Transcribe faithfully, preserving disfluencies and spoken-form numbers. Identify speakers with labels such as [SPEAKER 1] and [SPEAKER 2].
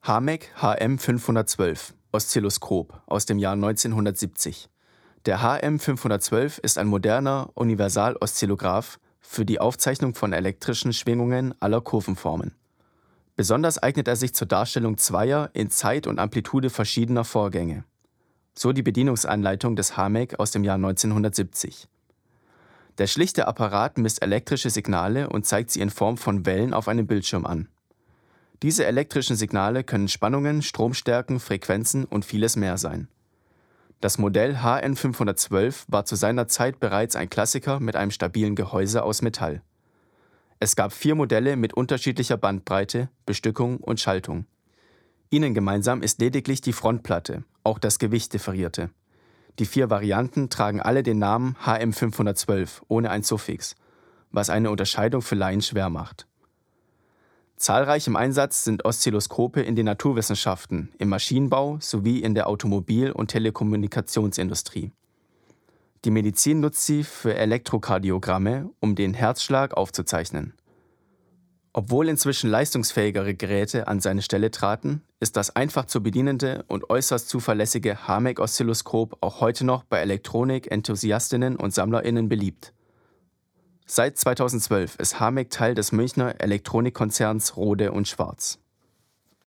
[SPEAKER 1] Harmec H M fünfhundertzwölf Oszilloskop aus dem Jahr neunzehnhundertsiebzig. Der H M fünfhundertzwölf ist ein moderner Universal-Oszillograph für die Aufzeichnung von elektrischen Schwingungen aller Kurvenformen. Besonders eignet er sich zur Darstellung zweier in Zeit und Amplitude verschiedener Vorgänge. So die Bedienungsanleitung des Harmec aus dem Jahr neunzehnhundertsiebzig. Der schlichte Apparat misst elektrische Signale und zeigt sie in Form von Wellen auf einem Bildschirm an. Diese elektrischen Signale können Spannungen, Stromstärken, Frequenzen und vieles mehr sein. Das Modell H M fünfhundertzwölf war zu seiner Zeit bereits ein Klassiker mit einem stabilen Gehäuse aus Metall. Es gab vier Modelle mit unterschiedlicher Bandbreite, Bestückung und Schaltung. Ihnen gemeinsam ist lediglich die Frontplatte, auch das Gewicht differierte. Die vier Varianten tragen alle den Namen H M fünfhundertzwölf ohne ein Suffix, was eine Unterscheidung für Laien schwer macht. Zahlreich im Einsatz sind Oszilloskope in den Naturwissenschaften, im Maschinenbau sowie in der Automobil- und Telekommunikationsindustrie. Die Medizin nutzt sie für Elektrokardiogramme, um den Herzschlag aufzuzeichnen. Obwohl inzwischen leistungsfähigere Geräte an seine Stelle traten, ist das einfach zu bedienende und äußerst zuverlässige Harmec-Oszilloskop auch heute noch bei Elektronik-Enthusiastinnen und SammlerInnen beliebt. Seit zweitausendzwölf ist Harmec Teil des Münchner Elektronikkonzerns Rohde und Schwarz.